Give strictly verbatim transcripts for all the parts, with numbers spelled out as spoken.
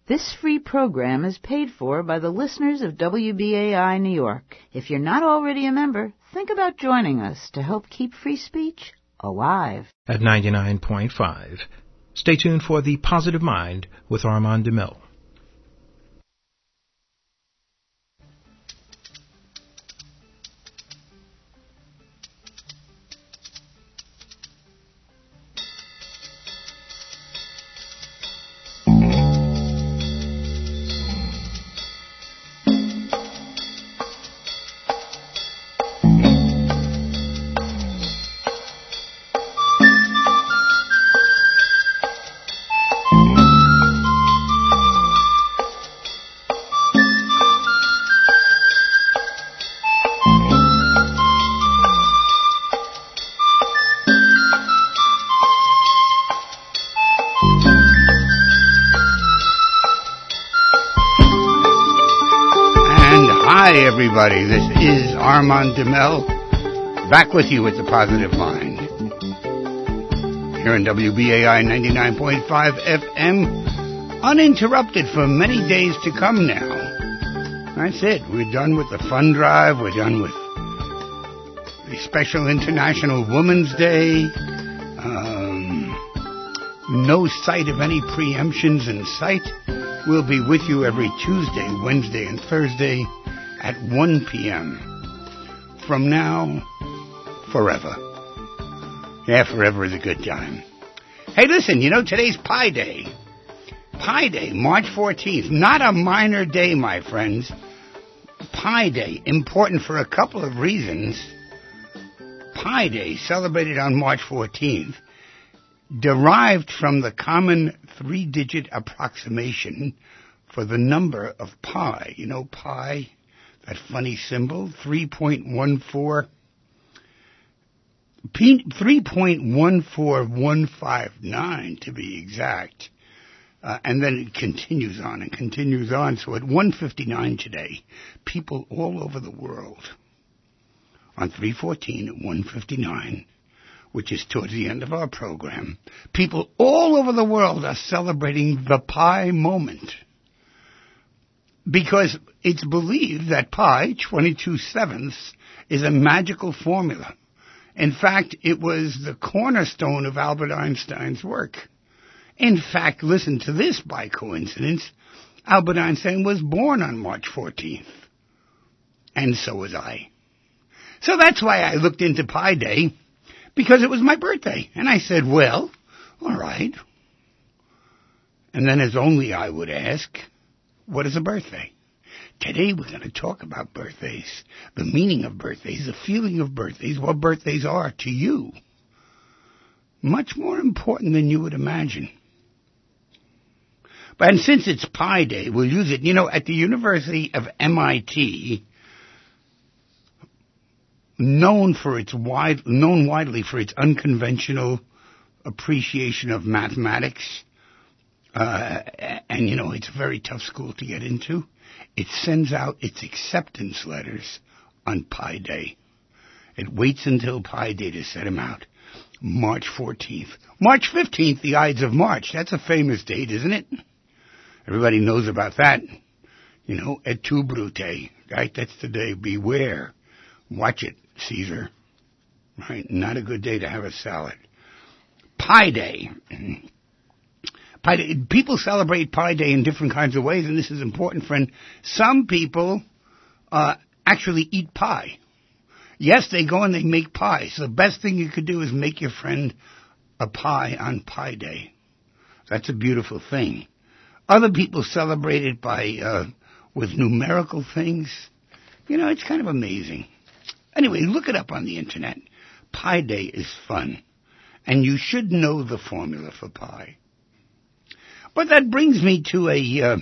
This free program is paid for by the listeners of W B A I New York. If you're not already a member, think about joining us to help keep free speech alive. At ninety-nine point five. Stay tuned for The Positive Mind with Armand DeMille. Everybody, this is Armand DeMille, back with you with The Positive Mind, here in W B A I ninety-nine point five F M, uninterrupted for many days to come now. That's it, we're done with the fund drive, we're done with the special International Women's Day, um, no sight of any preemptions in sight. We'll be with you every Tuesday, Wednesday, and Thursday at one p.m. From now, forever. Yeah, forever is a good time. Hey, listen, you know, today's Pi Day. Pi Day, March fourteenth. Not a minor day, my friends. Pi Day, important for a couple of reasons. Pi Day, celebrated on March fourteenth, derived from the common three-digit approximation for the number of pi. You know, pi... that funny symbol, three point one four, three point one four one five nine to be exact. Uh, and then it continues on and continues on. So at one fifty-nine today, people all over the world, on three fourteen at one fifty-nine, which is towards the end of our program, people all over the world are celebrating the pi moment. Because it's believed that pi, twenty-two sevenths, is a magical formula. In fact, it was the cornerstone of Albert Einstein's work. In fact, listen to this by coincidence. Albert Einstein was born on March fourteenth. And so was I. So that's why I looked into Pi Day, because it was my birthday. And I said, well, all right. And then as only I would ask, what is a birthday? Today we're going to talk about birthdays, the meaning of birthdays, the feeling of birthdays, what birthdays are to you. Much more important than you would imagine. But and since it's Pi Day, we'll use it. You know, at the University of M I T, known for its wide, known widely for its unconventional appreciation of mathematics, Uh, and, you know, it's a very tough school to get into. It sends out its acceptance letters on Pi Day. It waits until Pi Day to set them out. March fourteenth. March fifteenth, the Ides of March. That's a famous date, isn't it? Everybody knows about that. You know, et tu, Brute, right? That's the day. Beware. Watch it, Caesar. Right? Not a good day to have a salad. Pi Day. Pi Day. People celebrate Pi Day in different kinds of ways, and this is important, friend. Some people uh, actually eat pie. Yes, they go and they make pie. So the best thing you could do is make your friend a pie on Pi Day. That's a beautiful thing. Other people celebrate it by uh, with numerical things. You know, it's kind of amazing. Anyway, look it up on the internet. Pi Day is fun, and you should know the formula for pi. But that brings me to a uh,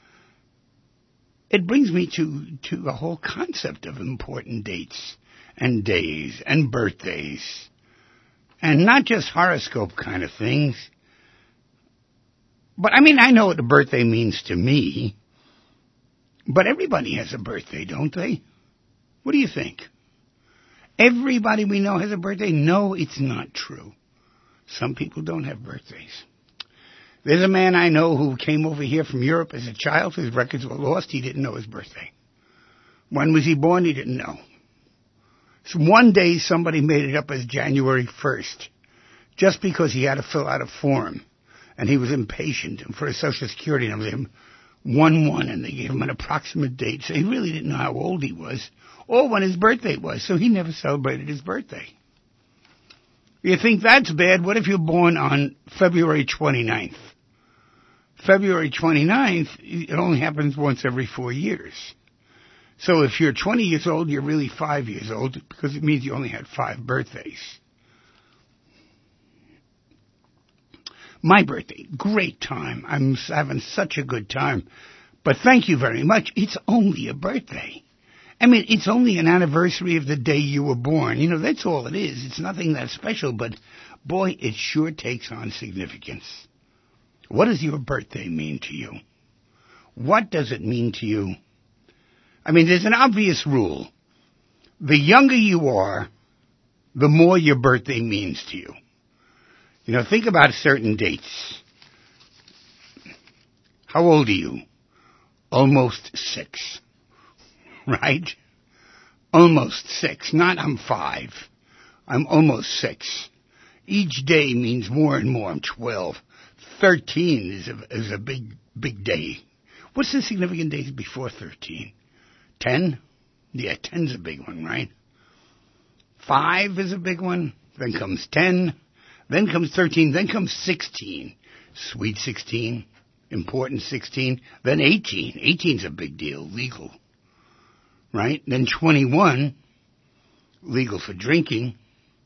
it brings me to to a whole concept of important dates and days and birthdays, and not just horoscope kind of things. But I mean, I know what a birthday means to me, but everybody has a birthday, don't they? What do you think? Everybody we know has a birthday? No, it's not true. Some people don't have birthdays. There's a man I know who came over here from Europe as a child. His records were lost. He didn't know his birthday. When was he born? He didn't know. So one day somebody made it up as January first, just because he had to fill out a form, and he was impatient. And for his Social Security number, they gave him one one, and they gave him an approximate date. So he really didn't know how old he was or when his birthday was. So he never celebrated his birthday. You think that's bad? What if you're born on February twenty-ninth? February twenty-ninth, it only happens once every four years. So if you're twenty years old, you're really five years old, because it means you only had five birthdays. My birthday, great time. I'm having such a good time. But thank you very much. It's only a birthday. I mean, it's only an anniversary of the day you were born. You know, that's all it is. It's nothing that special, but boy, it sure takes on significance. What does your birthday mean to you? What does it mean to you? I mean, there's an obvious rule. The younger you are, the more your birthday means to you. You know, think about certain dates. How old are you? Almost six. Right? Almost six. Not I'm five. I'm almost six. Each day means more and more. I'm twelve. Thirteen is a, is a big, big day. What's the significant days before thirteen? Ten? Yeah, ten's a big one, right? Five is a big one. Then comes ten. Then comes thirteen. Then comes sixteen. Sweet sixteen. Important sixteen. Then eighteen. eighteen's a big deal. Legal. Right? Then twenty-one. Legal for drinking.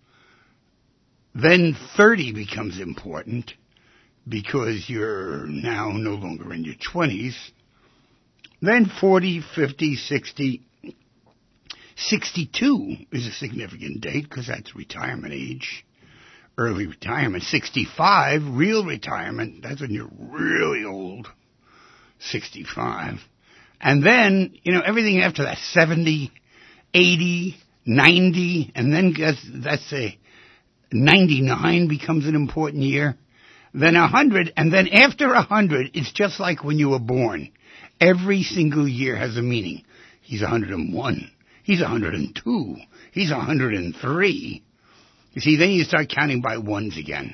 Then thirty becomes important because you're now no longer in your twenties. Then forty, fifty, sixty. sixty-two is a significant date because that's retirement age. Early retirement. sixty-five, real retirement. That's when you're really old. sixty-five. And then, you know, everything after that, seventy, eighty, ninety, and then that's, that's a ninety-nine becomes an important year. Then one hundred, and then after one hundred, it's just like when you were born. Every single year has a meaning. He's one hundred one. He's one hundred two. He's one hundred three. You see, then you start counting by ones again.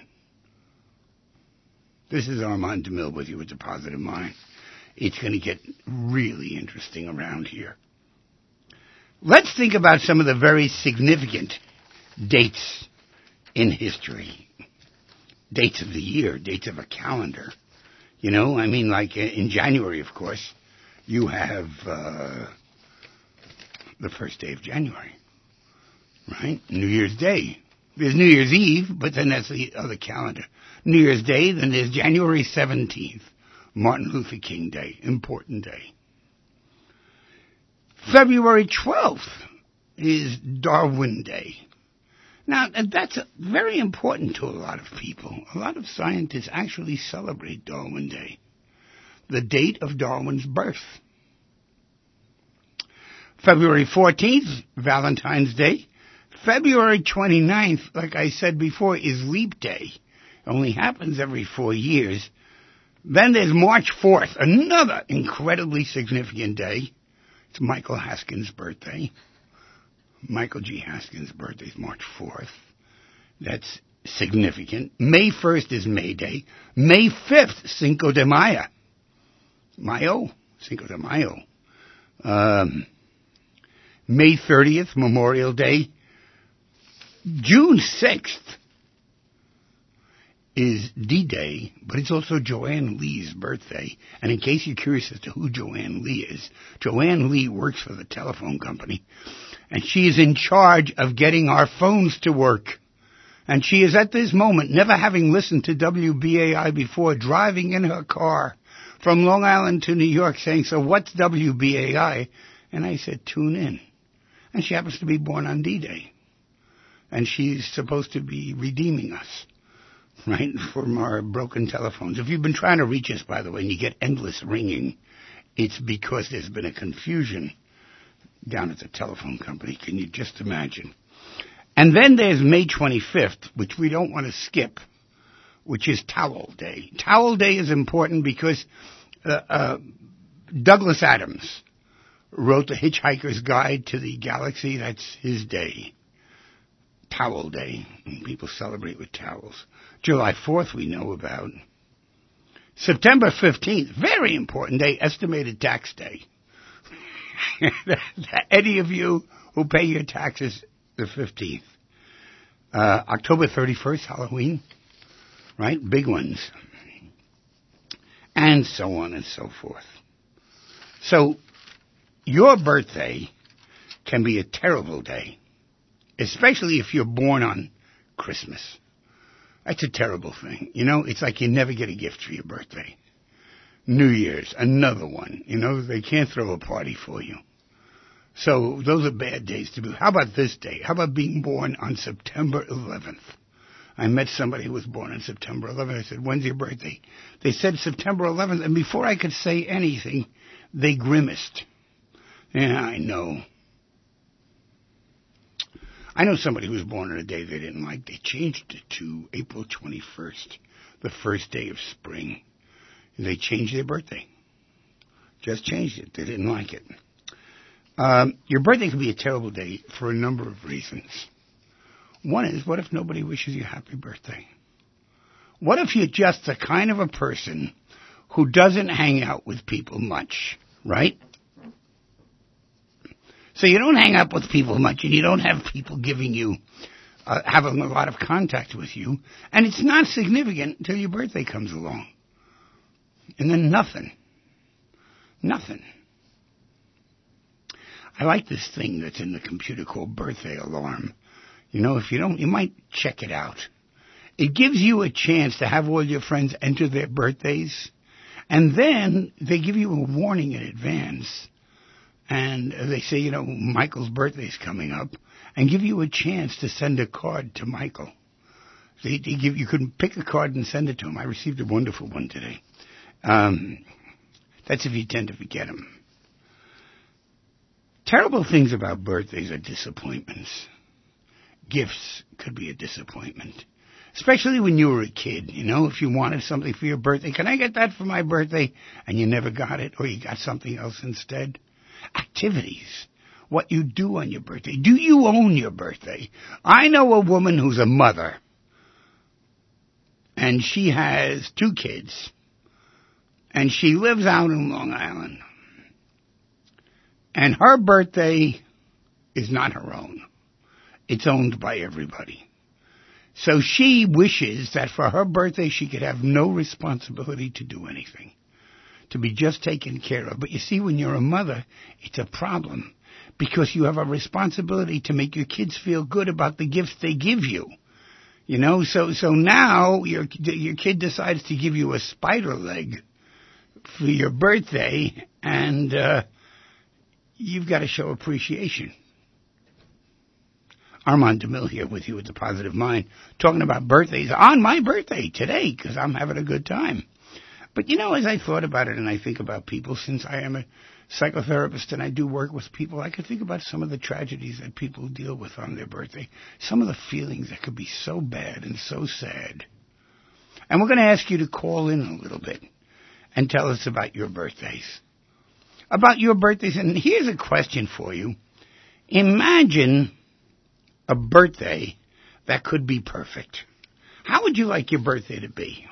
This is Armand DeMille with you with the Positive Mind. It's going to get really interesting around here. Let's think about some of the very significant dates in history. Dates of the year, dates of a calendar. You know, I mean, like in January, of course, you have uh, the first day of January, right? New Year's Day. There's New Year's Eve, but then that's the other calendar. New Year's Day, then there's January seventeenth, Martin Luther King Day, important day. February twelfth is Darwin Day. Now, that's very important to a lot of people. A lot of scientists actually celebrate Darwin Day, the date of Darwin's birth. February fourteenth, Valentine's Day. February twenty-ninth, like I said before, is Leap Day. It only happens every four years. Then there's March fourth, another incredibly significant day. It's Michael Haskins' birthday. Michael G. Haskins' birthday is March fourth. That's significant. May first is May Day. May fifth, Cinco de Mayo. Mayo? Cinco de Mayo. Um, May thirtieth, Memorial Day. June sixth is D-Day, but it's also Joanne Lee's birthday. And in case you're curious as to who Joanne Lee is, Joanne Lee works for the telephone company, and she is in charge of getting our phones to work. And she is at this moment, never having listened to W B A I before, driving in her car from Long Island to New York saying, so what's W B A I? And I said, tune in. And she happens to be born on D-Day. And she's supposed to be redeeming us, right, from our broken telephones. If you've been trying to reach us, by the way, and you get endless ringing, it's because there's been a confusion down at the telephone company. Can you just imagine? And then there's May twenty-fifth, which we don't want to skip, which is Towel Day. Towel Day is important because uh, uh, Douglas Adams wrote The Hitchhiker's Guide to the Galaxy. That's his day. Towel Day. And people celebrate with towels. July fourth we know about. September fifteenth, very important day, estimated tax day. Any of you who pay your taxes the fifteenth. Uh, October thirty-first, Halloween. Right? Big ones. And so on and so forth. So, your birthday can be a terrible day. Especially if you're born on Christmas. That's a terrible thing. You know, it's like you never get a gift for your birthday. New Year's, another one. You know, they can't throw a party for you. So those are bad days to be. How about this day? How about being born on September eleventh? I met somebody who was born on September eleventh. I said, when's your birthday? They said September eleventh, and before I could say anything, they grimaced. Yeah, I know. I know somebody who was born on a day they didn't like. They changed it to April twenty-first, the first day of spring. They changed their birthday. Just changed it. They didn't like it. Um, your birthday can be a terrible day for a number of reasons. One is, what if nobody wishes you happy birthday? What if you're just the kind of a person who doesn't hang out with people much, right? So you don't hang out with people much, and you don't have people giving you, uh, having a lot of contact with you, and it's not significant until your birthday comes along. And then nothing. Nothing. I like this thing that's in the computer called Birthday Alarm. You know, if you don't, you might check it out. It gives you a chance to have all your friends enter their birthdays, and then they give you a warning in advance. And they say, you know, Michael's birthday's coming up, and give you a chance to send a card to Michael. They, they give, you can pick a card and send it to him. I received a wonderful one today. Um, that's if you tend to forget them. Terrible things about birthdays are disappointments. Gifts could be a disappointment. Especially when you were a kid, you know, if you wanted something for your birthday. Can I get that for my birthday? And you never got it, or you got something else instead. Activities. What you do on your birthday. Do you own your birthday? I know a woman who's a mother. And she has two kids. And she lives out in Long Island. And her birthday is not her own. It's owned by everybody. So she wishes that for her birthday she could have no responsibility to do anything. To be just taken care of. But you see, when you're a mother, it's a problem. Because you have a responsibility to make your kids feel good about the gifts they give you. You know, so so now your your kid decides to give you a spider leg for your birthday, and uh, you've got to show appreciation. Armand DeMille here with you at The Positive Mind, talking about birthdays on my birthday today, because I'm having a good time. But, you know, as I thought about it and I think about people, since I am a psychotherapist and I do work with people, I could think about some of the tragedies that people deal with on their birthday, some of the feelings that could be so bad and so sad. And we're going to ask you to call in a little bit and tell us about your birthdays. About your birthdays. And here's a question for you. Imagine a birthday that could be perfect. How would you like your birthday to be?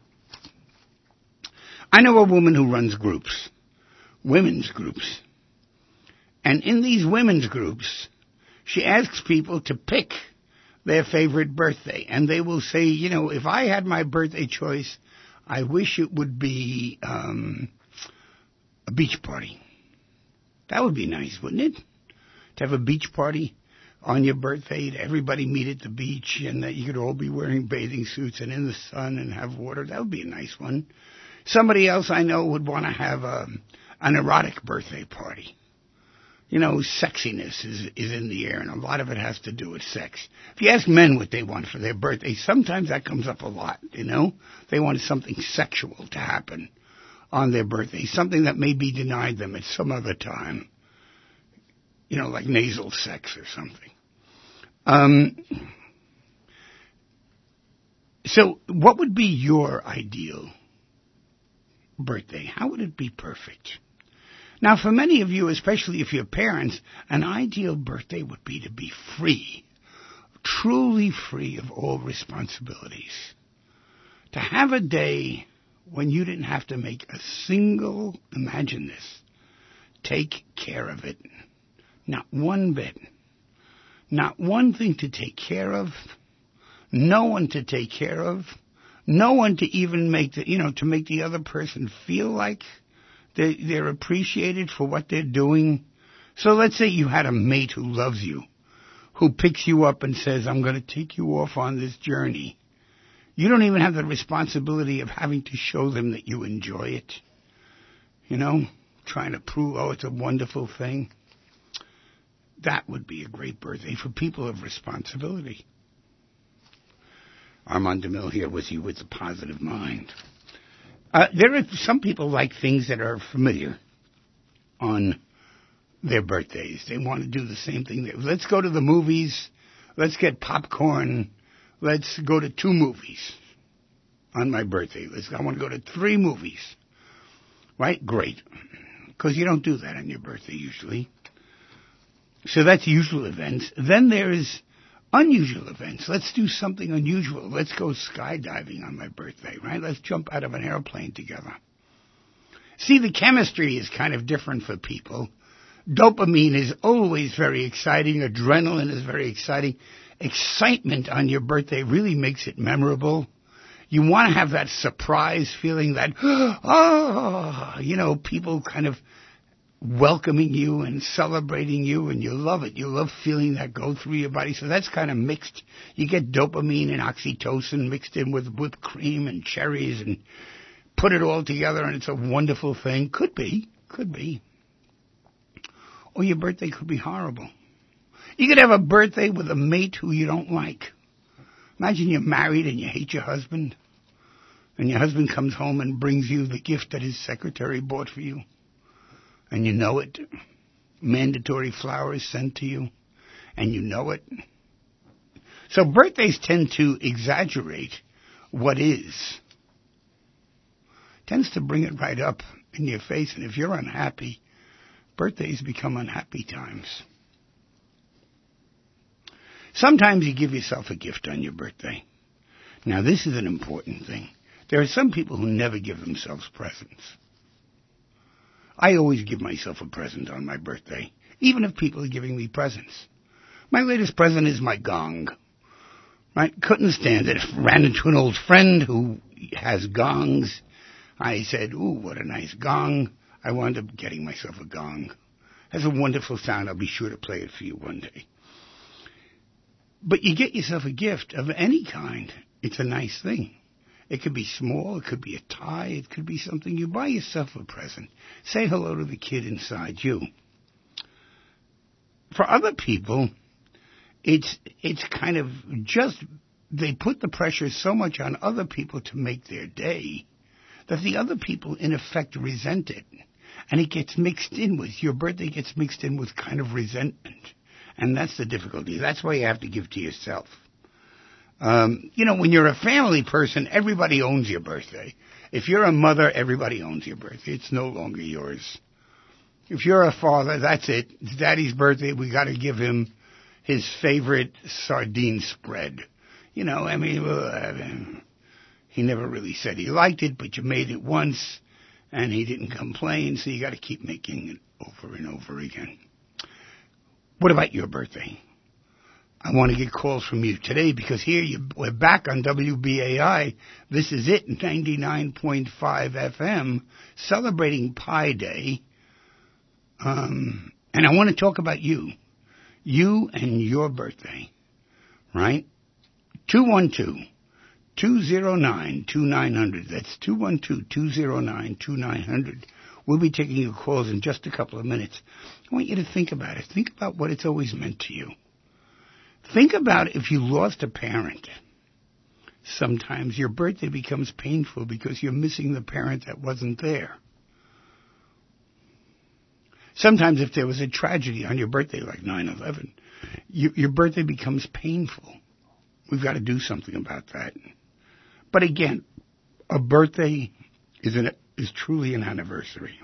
I know a woman who runs groups, women's groups. And in these women's groups, she asks people to pick their favorite birthday. And they will say, you know, if I had my birthday choice, I wish it would be um, a beach party. That would be nice, wouldn't it? To have a beach party on your birthday, to everybody meet at the beach, and that you could all be wearing bathing suits and in the sun and have water. That would be a nice one. Somebody else I know would want to have a, an erotic birthday party. You know, sexiness is, is in the air, and a lot of it has to do with sex. If you ask men what they want for their birthday, sometimes that comes up a lot, you know. They want something sexual to happen on their birthday, something that may be denied them at some other time. You know, like nasal sex or something. Um, So what would be your ideal birthday? How would it be perfect? Now, for many of you, especially if you're parents, an ideal birthday would be to be free, truly free of all responsibilities. To have a day when you didn't have to make a single, imagine this, take care of it. Not one bit. Not one thing to take care of. No one to take care of. No one to even make the, you know, to make the other person feel like they, they're appreciated for what they're doing. So let's say you had a mate who loves you, who picks you up and says, I'm going to take you off on this journey. You don't even have the responsibility of having to show them that you enjoy it. You know, trying to prove, oh, it's a wonderful thing. That would be a great birthday for people of responsibility. Armand DeMille here with you with the positive mind. Uh, there are some people like things that are familiar on their birthdays. They want to do the same thing. Let's go to the movies. Let's get popcorn. Let's go to two movies on my birthday. Let's, I want to go to three movies. Right? Great. Because you don't do that on your birthday usually. So that's usual events. Then there's unusual events. Let's do something unusual. Let's go skydiving on my birthday, right? Let's jump out of an airplane together. See, the chemistry is kind of different for people. Dopamine is always very exciting. Adrenaline is very exciting. Excitement on your birthday really makes it memorable. You want to have that surprise feeling that, oh, you know, people kind of welcoming you and celebrating you, and you love it. You love feeling that go through your body. So that's kind of mixed. You get dopamine and oxytocin mixed in with whipped cream and cherries and put it all together, and it's a wonderful thing. Could be. Could be. Or your birthday could be horrible. You could have a birthday with a mate who you don't like. Imagine you're married and you hate your husband, and your husband comes home and brings you the gift that his secretary bought for you. And you know it. Mandatory flowers sent to you. And you know it. So birthdays tend to exaggerate what is. Tends to bring it right up in your face. And if you're unhappy, birthdays become unhappy times. Sometimes you give yourself a gift on your birthday. Now, this is an important thing. There are some people who never give themselves presents. I always give myself a present on my birthday, even if people are giving me presents. My latest present is my gong. Right? Couldn't stand it. Ran into an old friend who has gongs. I said, ooh, what a nice gong. I wound up getting myself a gong. Has a wonderful sound. I'll be sure to play it for you one day. But you get yourself a gift of any kind. It's a nice thing. It could be small, it could be a tie, it could be something. You buy yourself a present. Say hello to the kid inside you. For other people, it's it's kind of just, they put the pressure so much on other people to make their day that the other people, in effect, resent it. And it gets mixed in with, your birthday gets mixed in with kind of resentment. And that's the difficulty. That's why you have to give to yourself. Um, you know, when you're a family person, everybody owns your birthday. If you're a mother, everybody owns your birthday. It's no longer yours. If you're a father, that's it. It's Daddy's birthday. We got to give him his favorite sardine spread. You know, I mean, well, uh, he never really said he liked it, but you made it once, and he didn't complain, so you got to keep making it over and over again. What about your birthday? I want to get calls from you today because here you, we're back on W B A I. This is it, ninety-nine point five F M, celebrating Pi Day. Um, and I want to talk about you. You and your birthday, right? two one two, two zero nine, two nine zero zero. That's two one two, two zero nine, two nine zero zero. We'll be taking your calls in just a couple of minutes. I want you to think about it. Think about what it's always meant to you. Think about if you lost a parent. Sometimes your birthday becomes painful because you're missing the parent that wasn't there. Sometimes if there was a tragedy on your birthday, like nine eleven, you, your birthday becomes painful. We've got to do something about that. But again, a birthday is an, is truly an anniversary.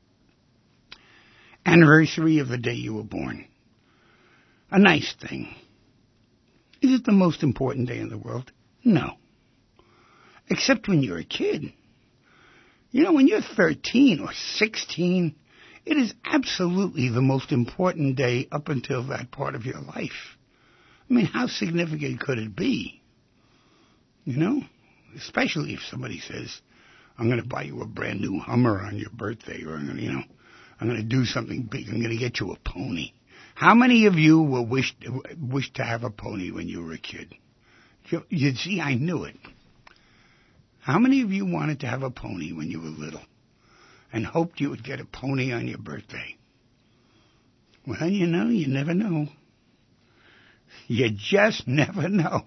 Anniversary of the day you were born. A nice thing. Is it the most important day in the world? No. Except when you're a kid. You know, when you're thirteen or sixteen, it is absolutely the most important day up until that part of your life. I mean, how significant could it be? You know? Especially if somebody says, I'm going to buy you a brand new Hummer on your birthday, or, you know, I'm going to do something big. I'm going to get you a pony. How many of you were wished, wished to have a pony when you were a kid? You, you see, I knew it. How many of you wanted to have a pony when you were little and hoped you would get a pony on your birthday? Well, you know, you never know. You just never know.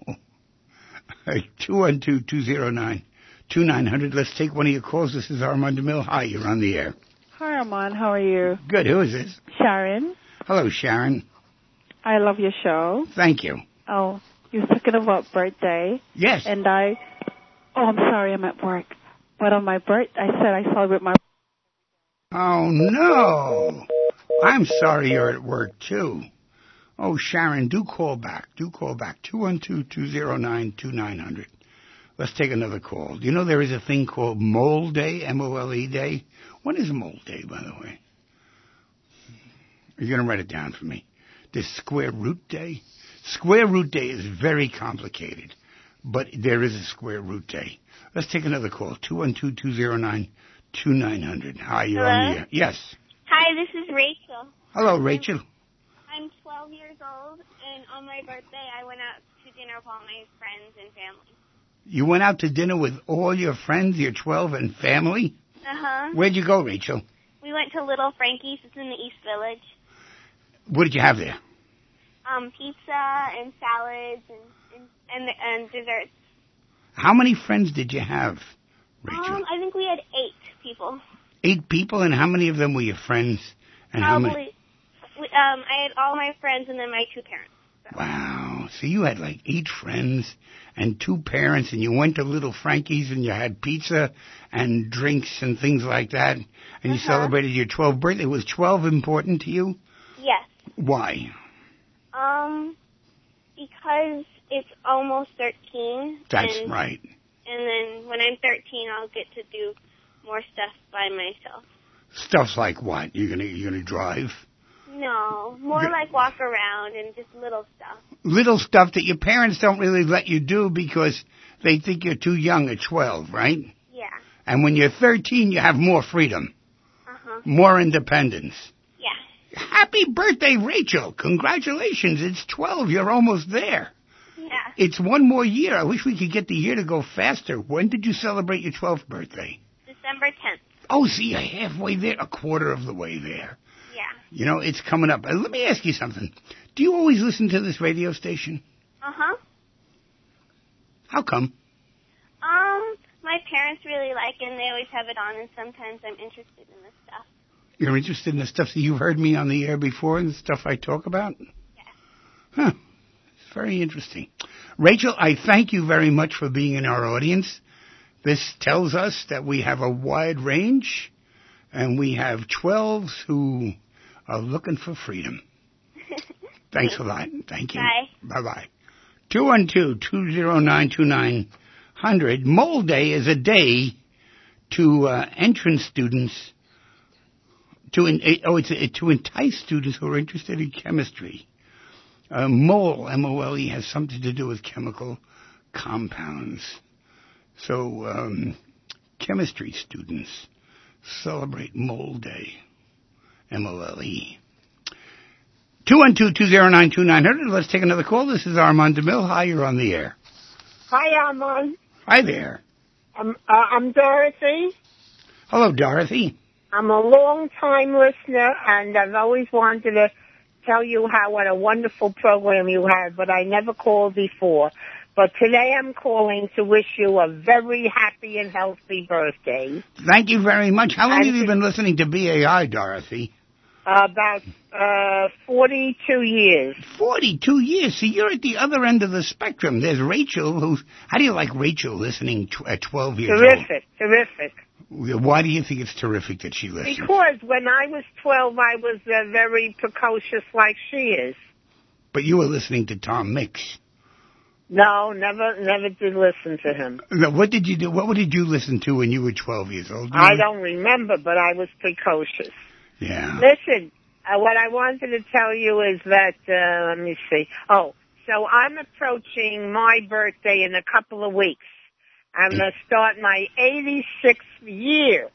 two one two, two zero nine, two nine zero zero. Let's take one of your calls. This is Armand DeMille. Hi, you're on the air. Hi, Armand. How are you? Good. Who is this? Sharon. Hello, Sharon. I love your show. Thank you. Oh, you're talking about birthday. Yes. And I, oh, I'm sorry, I'm at work. But on my birthday, I said I celebrate my... Oh, no. I'm sorry you're at work, too. Oh, Sharon, do call back. Do call back. two one two, two zero nine, two nine zero zero. Let's take another call. Do you know there is a thing called Mole Day, M O L E Day? When is Mole Day, by the way? You're going to write it down for me. There's Square Root Day. Square Root Day is very complicated, but there is a Square Root Day. Let's take another call. two one two, two zero nine, two nine zero zero. Hi, you're Hello? on the air. Yes. Hi, this is Rachel. Hello, Rachel. I'm twelve years old, and on my birthday, I went out to dinner with all my friends and family. You went out to dinner with all your friends, your twelve, and family? Uh-huh. Where'd you go, Rachel? We went to Little Frankie's. It's in the East Village. What did you have there? Um, pizza and salads and and, and, and desserts. How many friends did you have, Rachel? Um, I think we had eight people. Eight people, and how many of them were your friends? And how Probably. many? We, um, I had all my friends and then my two parents. So. Wow. So you had like eight friends and two parents, and you went to Little Frankie's and you had pizza and drinks and things like that, and you Uh-huh. celebrated your twelfth birthday. Was twelve important to you? Yes. Why? Um, because it's almost thirteen. That's and, right. And then when I'm thirteen, I'll get to do more stuff by myself. Stuff like what? You're gonna you're gonna drive? No, more Good. like walk around and just little stuff. Little stuff that your parents don't really let you do because they think you're too young at twelve, right? Yeah. And when you're thirteen, you have more freedom, Uh-huh. more independence. Yeah. Happy birthday, Rachel. Congratulations. It's twelve. You're almost there. Yeah. It's one more year. I wish we could get the year to go faster. When did you celebrate your twelfth birthday? December tenth. Oh, see, you're halfway there, a quarter of the way there. Yeah. You know, it's coming up. Uh, let me ask you something. Do you always listen to this radio station? Uh-huh. How come? Um, my parents really like it and they always have it on, and sometimes I'm interested in this stuff. You're interested in the stuff that you've heard me on the air before and the stuff I talk about? Yeah. Huh. It's very interesting. Rachel, I thank you very much for being in our audience. This tells us that we have a wide range, and we have twelves who are looking for freedom. Thanks a lot. Thank you. Bye. Bye-bye. two one two, two zero nine, two nine zero zero. Mole Day is a day to uh, entrance students, to in, oh, it's a, to entice students who are interested in chemistry. Uh, mole, M O L E, has something to do with chemical compounds. So, um, chemistry students celebrate Mole Day, M O L E. two one two, two zero nine, two nine zero zero. Let's take another call. This is Armand DeMille. Hi, you're on the air. Hi, Armand. Hi there. I'm, uh, I'm Dorothy. Hello, Dorothy. I'm a long-time listener, and I've always wanted to tell you how what a wonderful program you have, but I never called before. But today I'm calling to wish you a very happy and healthy birthday. Thank you very much. How long And have you to- been listening to B A I, Dorothy? Uh, about uh, forty-two years. forty-two years. See, you're at the other end of the spectrum. There's Rachel, who's... How do you like Rachel listening to, at twelve years Terrific, terrific. old? Why do you think it's terrific that she listens? Because when I was twelve, I was uh, very precocious like she is. But you were listening to Tom Mix. No, never never did listen to him. What did you do? What did you listen to when you were twelve years old? Do you I know? don't remember, but I was precocious. Yeah. Listen, uh, what I wanted to tell you is that, uh, let me see. Oh, so I'm approaching my birthday in a couple of weeks. I'm going to start my eighty-sixth year.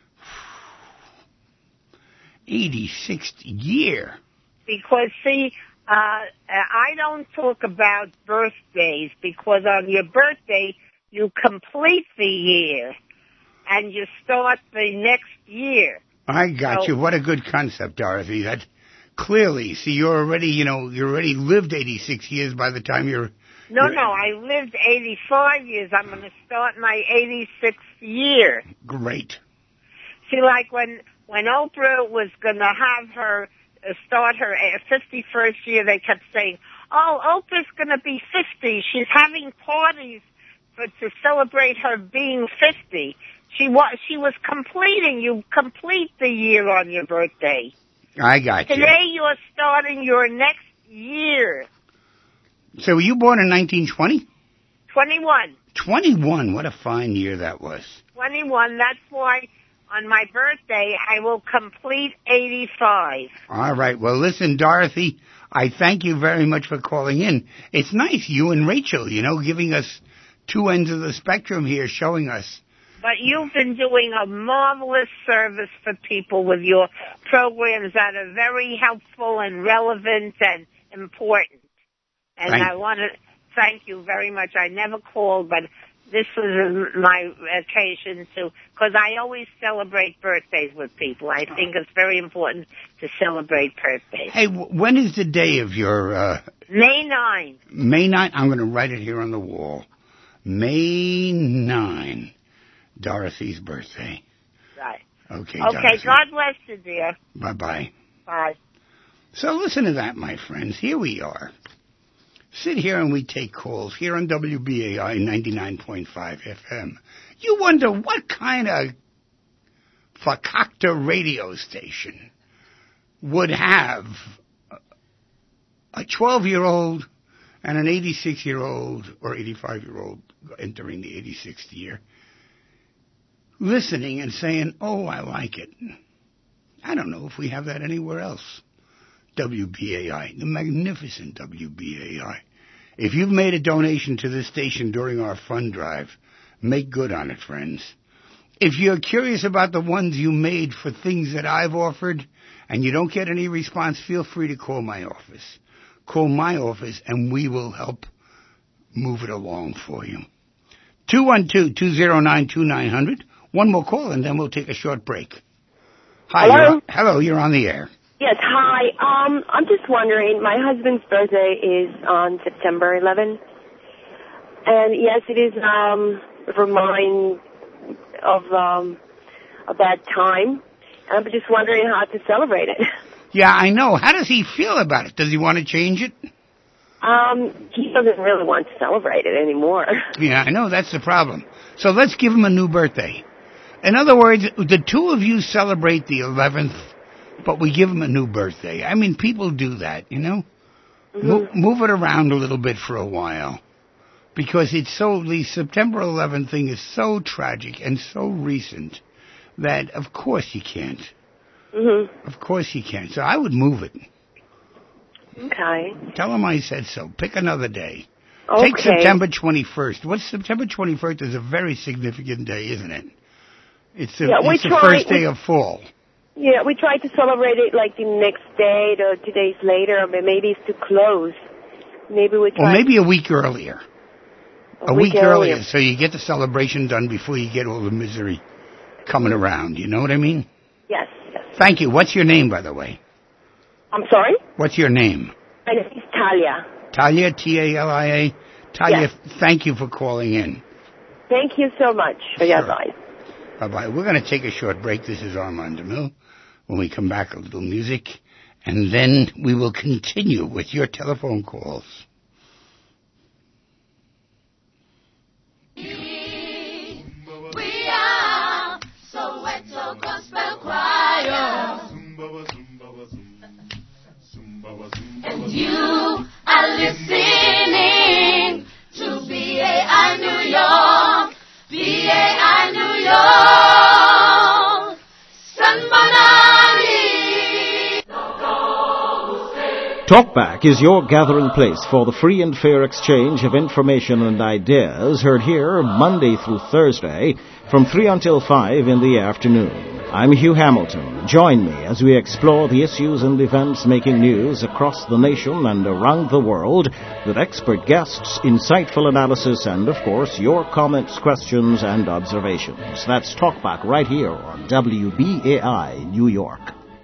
eighty-sixth year? Because, see, uh, I don't talk about birthdays because on your birthday, you complete the year and you start the next year. I got So- you. What a good concept, Dorothy. That clearly, see, you're already, you know, you already lived eighty-six years by the time you're... No, you're- no, I lived eighty-five years. I'm going to start my eighty-sixth year. Great. See, like when when Oprah was going to have her uh, start her uh, fifty-first year, they kept saying, "Oh, Oprah's going to be fifty. She's having parties for to celebrate her being fifty." She was she was completing. You complete the year on your birthday. I got you. Today you're starting your next year. So were you born in nineteen twenty? twenty-one. twenty-one. What a fine year that was. twenty-one. That's why on my birthday I will complete eighty-five. All right. Well, listen, Dorothy, I thank you very much for calling in. It's nice, you and Rachel, you know, giving us two ends of the spectrum here, showing us. But you've been doing a marvelous service for people with your programs that are very helpful and relevant and important. And Thank- I want to thank you very much. I never called, but this was my occasion to, because I always celebrate birthdays with people. I think it's very important to celebrate birthdays. Hey, w- when is the day of your, uh, May ninth. May ninth? I'm going to write it here on the wall. May ninth. Dorothy's birthday. Right. Okay, Okay, Dorothy. God bless you, dear. Bye-bye. Bye. So listen to that, my friends. Here we are. Sit here and we take calls here on W B A I ninety-nine point five F M. You wonder what kind of fakakta radio station would have a twelve-year-old and an eighty-six-year-old or eighty-five-year-old entering the eighty-sixth year listening and saying, oh, I like it. I don't know if we have that anywhere else. W B A I, the magnificent W B A I. If you've made a donation to this station during our fund drive, make good on it, friends. If you're curious about the ones you made for things that I've offered and you don't get any response, feel free to call my office. Call my office and we will help move it along for you. two one two, two zero nine, two nine zero zero. One more call and then we'll take a short break. Hi, Hello? You're on, hello, you're on the air. Yes, hi. Um, I'm just wondering, my husband's birthday is on September eleventh. And yes, it is um, a remind of um, a bad time. And I'm just wondering how to celebrate it. Yeah, I know. How does he feel about it? Does he want to change it? Um, he doesn't really want to celebrate it anymore. Yeah, I know. That's the problem. So let's give him a new birthday. In other words, the two of you celebrate the eleventh, but we give him a new birthday. I mean, people do that, you know? Mm-hmm. Mo- move it around a little bit for a while. Because it's so, the September eleventh thing is so tragic and so recent that, of course, you can't. Mm-hmm. Of course you can't. So I would move it. Okay. Tell him I said so. Pick another day. Okay. Take September twenty-first. What's September twenty-first is a very significant day, isn't it? It's the, Yeah, we it's the try- first day we- of fall. Yeah, we tried to celebrate it like the next day or two days later, but maybe it's too close. Maybe we try... Or maybe a week earlier. A A week week earlier, earlier. so you get the celebration done before you get all the misery coming around. You know what I mean? Yes, yes. Thank you. What's your name, by the way? I'm sorry? What's your name? My name is Talia. Talia, T A L I A. Talia, Yes. thank you for calling in. Thank you so much for your Sure. advice. Bye-bye. We're going to take a short break. This is Armand DeMille. When we come back, a little music, and then we will continue with your telephone calls. We are Soweto Gospel Choir, and you are listening to B A I New York, B A I New York, San Bernardino. Talkback is your gathering place for the free and fair exchange of information and ideas, heard here Monday through Thursday from three until five in the afternoon. I'm Hugh Hamilton. Join me as we explore the issues and events making news across the nation and around the world with expert guests, insightful analysis, and, of course, your comments, questions, and observations. That's Talkback right here on W B A I New York.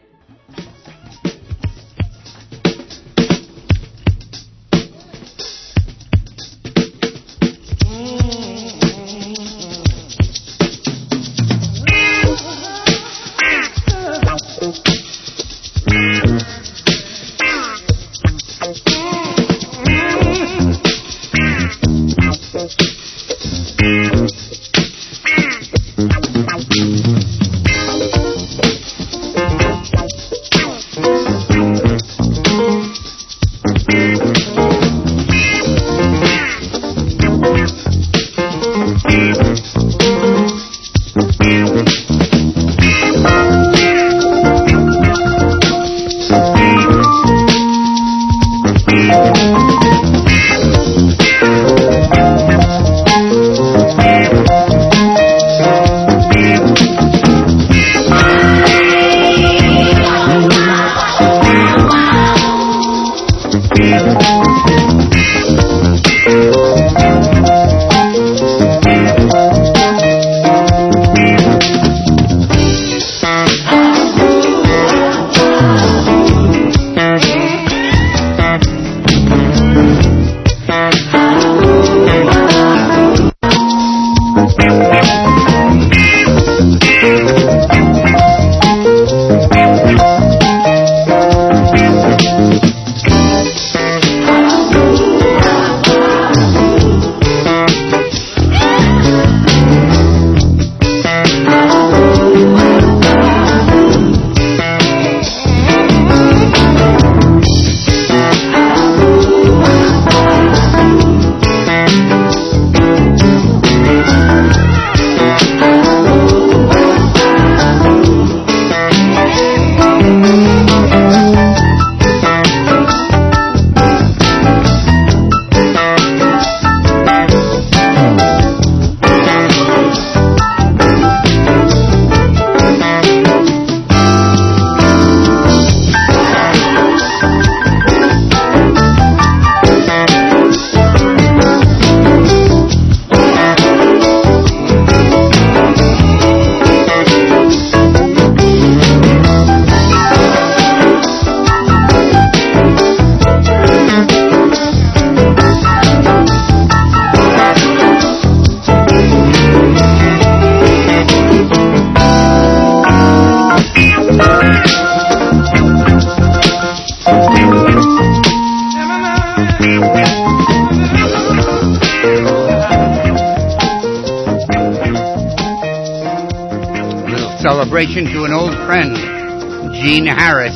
Celebration to an old friend, Gene Harris,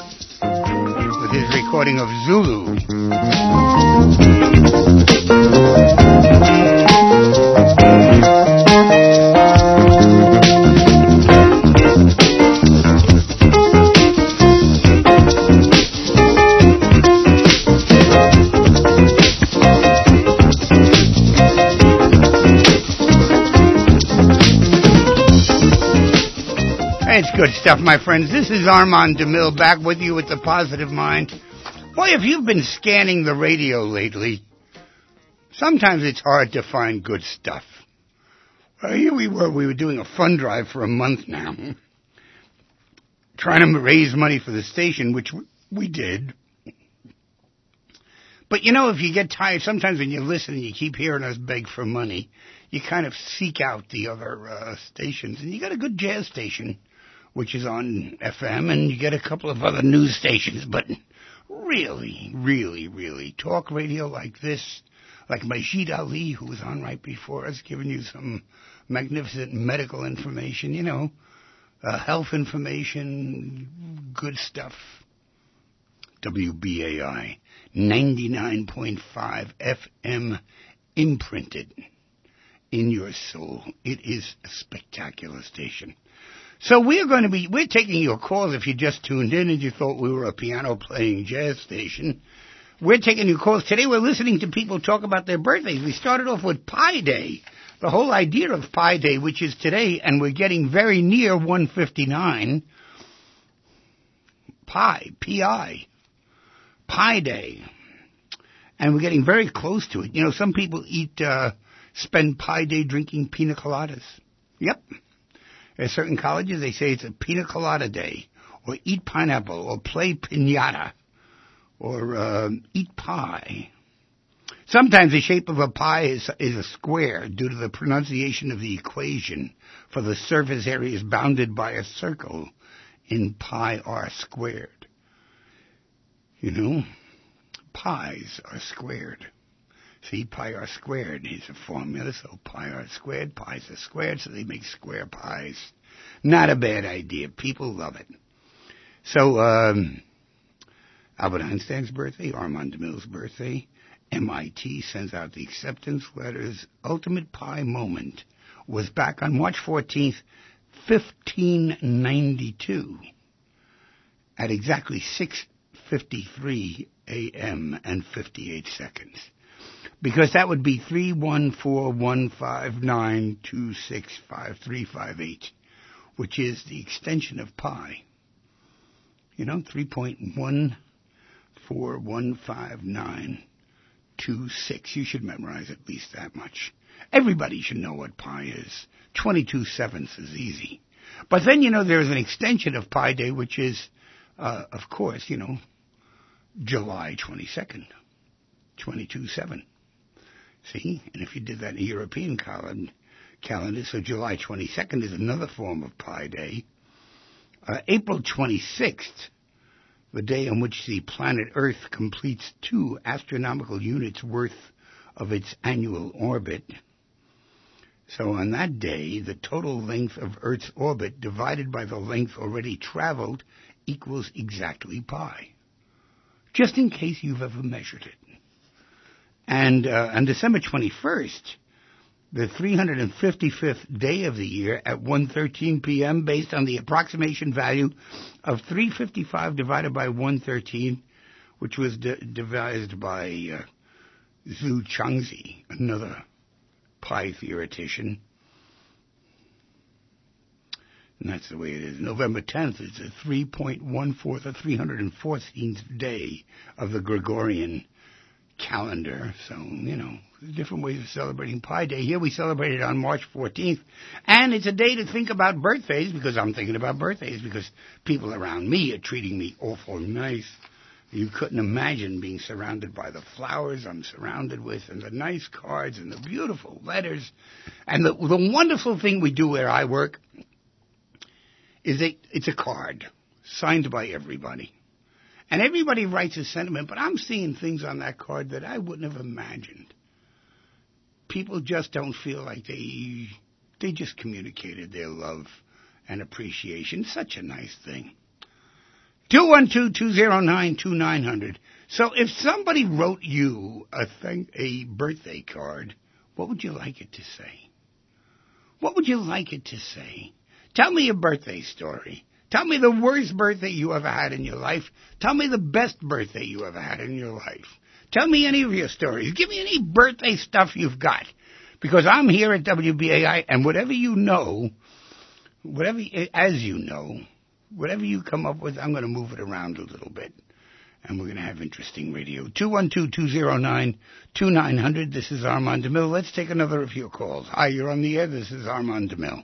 with his recording of Zulu. It's good stuff, my friends. This is Armand DeMille back with you with the Positive Mind. Boy, if you've been scanning the radio lately, sometimes it's hard to find good stuff. Well, here we were. We were doing a fund drive for a month now, trying to raise money for the station, which we did. But, you know, if you get tired, sometimes when you listen and you keep hearing us beg for money, you kind of seek out the other uh, stations. And you got a good jazz station which is on F M, and you get a couple of other news stations. But really, really, really, talk radio like this, like Majid Ali, who was on right before us, giving you some magnificent medical information, you know, uh, health information, good stuff. W B A I, ninety-nine point five F M, imprinted in your soul. It is a spectacular station. So we're going to be, we're taking your calls if you just tuned in and you thought we were a piano-playing jazz station. We're taking your calls. Today we're listening to people talk about their birthdays. We started off with Pi Day, the whole idea of Pi Day, which is today, and we're getting very near one fifty-nine. Pi, P I. Pi Day. And we're getting very close to it. You know, some people eat, uh, spend Pi Day drinking pina coladas. Yep. At certain colleges, they say it's a pina colada day, or eat pineapple, or play piñata, or uh, eat pie. Sometimes the shape of a pie is, is a square due to the pronunciation of the equation for the surface areas bounded by a circle in pi r squared. You know, pies are squared. See, pi r squared is a formula, so pi r squared, pies are squared, so they make square pies. Not a bad idea. People love it. So, um, Albert Einstein's birthday, Armand DeMille's birthday, M I T sends out the acceptance letters. Ultimate Pi moment was back on March fourteenth, fifteen ninety-two, at exactly six fifty-three a.m. and fifty-eight seconds. Because that would be three one four one five nine two six five three five eight, which is the extension of pi. You know, three point one four one five nine two six. You should memorize at least that much. Everybody should know what pi is. twenty-two sevenths is easy. But then, you know, there's an extension of Pi Day, which is, uh, of course, you know, July twenty-second, twenty-two seven. See? And if you did that in a European calendar, calendar so July twenty-second is another form of Pi Day. Uh, April twenty-sixth, the day on which the planet Earth completes two astronomical units worth of its annual orbit. So on that day, the total length of Earth's orbit divided by the length already traveled equals exactly pi. Just in case you've ever measured it. And uh, on December twenty-first, the three hundred fifty-fifth day of the year at one thirteen p.m., based on the approximation value of three hundred fifty-five divided by one thirteen, which was de- devised by uh, Zhu Changzi, another pi theoretician. And that's the way it is. November tenth is the three point one four, the three hundred fourteenth day of the Gregorian calendar. So, you know, there's different ways of celebrating Pi Day. Here we celebrate it on March fourteenth. And it's a day to think about birthdays, because I'm thinking about birthdays, because people around me are treating me awful nice. You couldn't imagine being surrounded by the flowers I'm surrounded with, and the nice cards, and the beautiful letters. And the, the wonderful thing we do where I work is that it's a card signed by everybody. And everybody writes a sentiment, but I'm seeing things on that card that I wouldn't have imagined. People just don't feel like they, they just communicated their love and appreciation. Such a nice thing. two one two, two zero nine, two nine zero zero. So if somebody wrote you a thing, a birthday card, what would you like it to say? What would you like it to say? Tell me a birthday story. Tell me the worst birthday you ever had in your life. Tell me the best birthday you ever had in your life. Tell me any of your stories. Give me any birthday stuff you've got. Because I'm here at W B A I, and whatever you know, whatever, as you know, whatever you come up with, I'm going to move it around a little bit. And we're going to have interesting radio. two one two, two zero nine, two nine zero zero. This is Armand DeMille. Let's take another of your calls. Hi, you're on the air. This is Armand DeMille.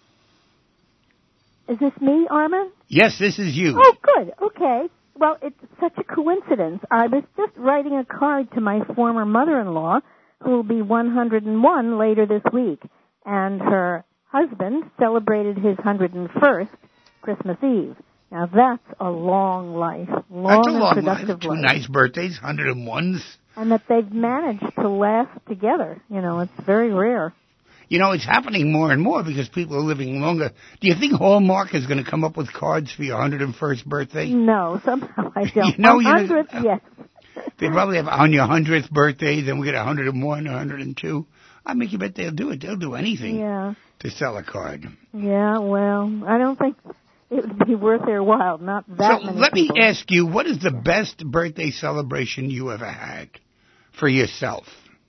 Is this me, Armand? Yes, this is you. Oh, good. Okay. Well, it's such a coincidence. I was just writing a card to my former mother-in-law, who will be one hundred one later this week. And her husband celebrated his one hundred first Christmas Eve. Now that's a long life, long That's a and long productive life. Two life. nice birthdays, one hundred and ones. And that they've managed to last together. You know, it's very rare. You know, it's happening more and more because people are living longer. Do you think Hallmark is going to come up with cards for your one hundred first birthday? No, somehow I don't. You know, one you know- hundredth, yes. They probably have on your hundredth birthday, then we get one hundred and one, one hundred and two. I make you bet they'll do it. They'll do anything Yeah, to sell a card. yeah. Well, I don't think it would be worth their while. Not that So many let people. me ask you, what is the best birthday celebration you ever had for yourself?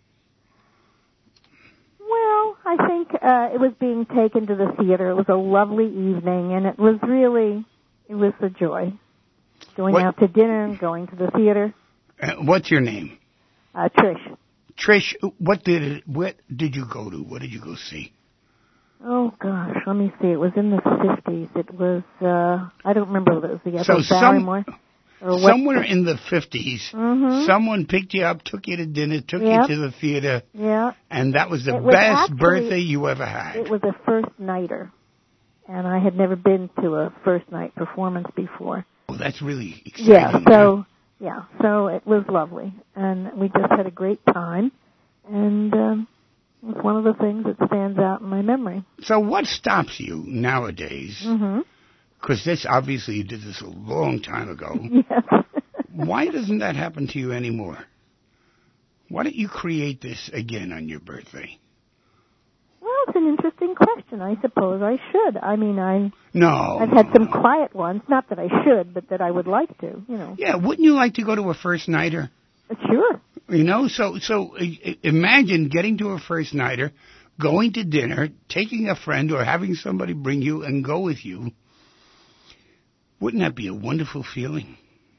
Well, I think uh, it was being taken to the theater. It was a lovely evening, and it was really, it was a joy. Going What- out to dinner and going to the theater. Uh, what's your name? Uh, Trish. Trish, what did it, what did you go to? What did you go see? Oh, gosh, let me see. It was in the fifties. It was, uh, I don't remember whether it was the So Ethel some- Barrymore. Or what. Somewhere in the fifties, Mhm. someone picked you up, took you to dinner, took Yep. you to the theater, Yeah. and that was the It was best actually- birthday you ever had. It was a first nighter, and I had never been to a first night performance before. Well, that's really exciting. Yeah, so yeah, so it was lovely, and we just had a great time, and um, it was one of the things that stands out in my memory. So what stops you nowadays? Mm-hmm. Because this, obviously, you did this a long time ago. Yes. Why doesn't that happen to you anymore? Why don't you create this again on your birthday? Well, it's an interesting question. I suppose I should. I mean, I No. I've had some quiet ones. Not that I should, but that I would like to. You know. Yeah, wouldn't you like to go to a first nighter? Sure. You know, so so uh, imagine getting to a first nighter, going to dinner, taking a friend or having somebody bring you and go with you. Wouldn't that be a wonderful feeling?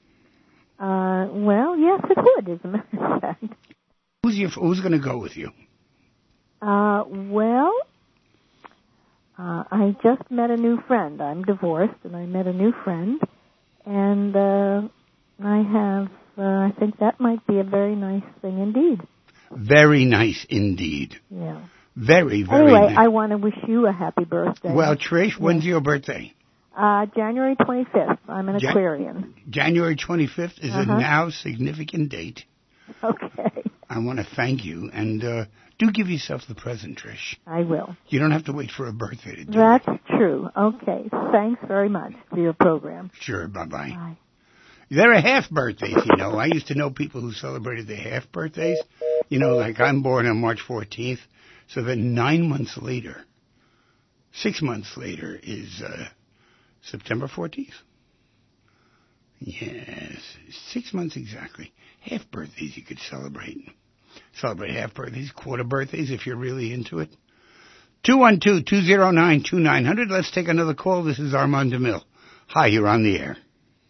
Uh, well, yes, it would, as a matter of fact. Who's your Who's going to go with you? Uh, well, uh, I just met a new friend. I'm divorced, and I met a new friend, and uh, I have. Uh, I think that might be a very nice thing indeed. Very nice indeed. Yeah. Very, very Anyway, nice. I want to wish you a happy birthday. Well, Trish, when's your birthday? Uh, January twenty-fifth. I'm an Jan- Aquarian. January twenty-fifth is Uh-huh. a now significant date. Okay. I want to thank you, and uh, do give yourself the present, Trish. I will. You don't have to wait for a birthday to do That's true. Okay. Thanks very much for your program. it. Sure, bye-bye. Bye. There are half birthdays, you know. I used to know people who celebrated their half birthdays. You know, like I'm born on March fourteenth, so then nine months later, six months later is uh, September fourteenth. Yes, six months exactly. Half birthdays you could celebrate. Celebrate half birthdays, quarter birthdays if you're really into it. two one two, two zero nine, two nine zero zero. Let's take another call. This is Armand DeMille. Hi, you're on the air.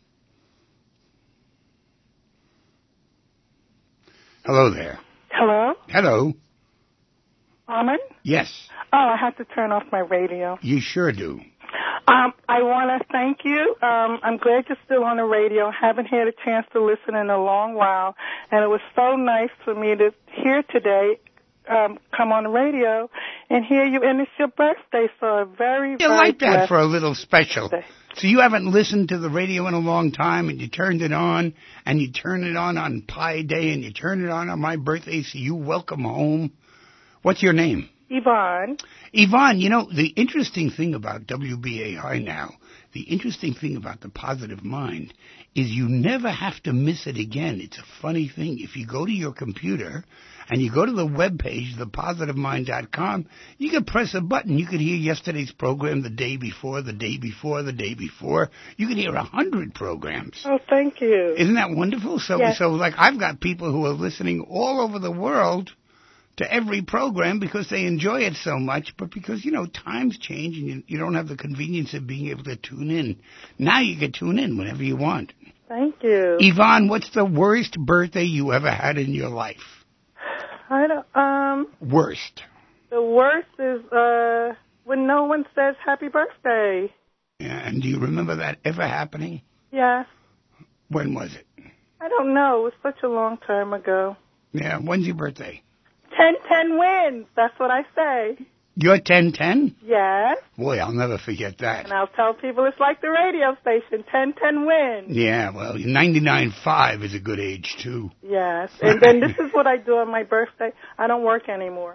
Hello there. Hello? Hello. Armin? Yes, Oh, I have to turn off my radio. you sure do. Um, I want to thank you. Um, I'm glad you're still on the radio. Haven't had a chance to listen in a long while, and it was so nice for me to hear today, um, come on the radio and hear you. And it's your birthday, so a very, You very like that blessed for a little special. birthday. So you haven't listened to the radio in a long time, and you turned it on, and you turn it on on Pi Day, and you turn it on on my birthday, so you welcome home. What's your name? Yvonne. Yvonne, you know, the interesting thing about W B A I now, the interesting thing about the positive mind, is you never have to miss it again. It's a funny thing. If you go to your computer and you go to the webpage, the positive mind dot com, you can press a button. You could hear yesterday's program, the day before, the day before, the day before. You could hear a hundred programs. Oh, thank you. Isn't that wonderful? So, Yes. so like I've got people who are listening all over the world to every program because they enjoy it so much, but because, you know, times change and you, you don't have the convenience of being able to tune in. Now you can tune in whenever you want. Thank you. Yvonne, what's the worst birthday you ever had in your life? I don't, um, Worst. the worst is uh, when no one says happy birthday. Yeah, and do you remember that ever happening? Yes. When was it? I don't know. It was such a long time ago. Yeah, when's your birthday? Ten ten wins. That's what I say. You're ten ten? Yes. Boy, I'll never forget that. And I'll tell people it's like the radio station, ten ten win. Yeah, well, ninety-nine point five is a good age, too. Yes. And then this is what I do on my birthday. I don't work anymore.